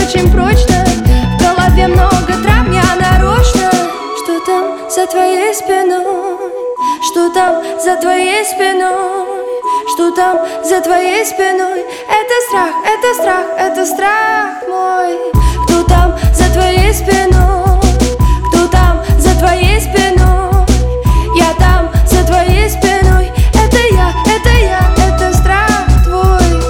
очень прочно. В голове много травм, я нарочно. Что там за твоей спиной? Что там за твоей спиной? Что там за твоей спиной? Это страх, это страх, это страх мой. Кто там за твоей спиной? Кто там за твоей спиной? Я там за твоей спиной. Это я, это страх твой.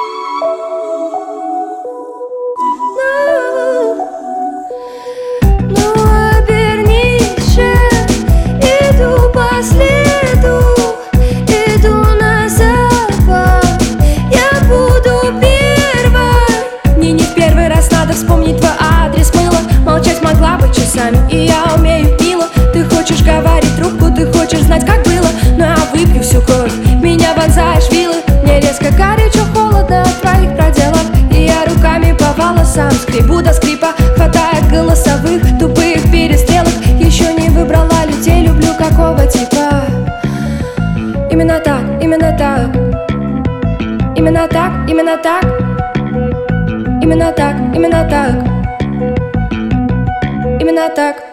Ну, обернись же, иду по следу, иду на запад, я буду первой. Мне не в первый раз надо вспомнить твой адрес мыла. Молчать могла бы часами, и я умею мило. Ты хочешь говорить трубку, ты хочешь знать, как было. Но я выпью всю кровь, меня вонзаешь вилы. Мне резко горячо, холодно от твоих проделок, и я руками по волосам скребу до скрипа, хватает голосовых тупых перестрелок. Еще не выбрала людей, люблю какого типа. Именно так, именно так. Именно так, именно так. Именно так, именно так. Именно так.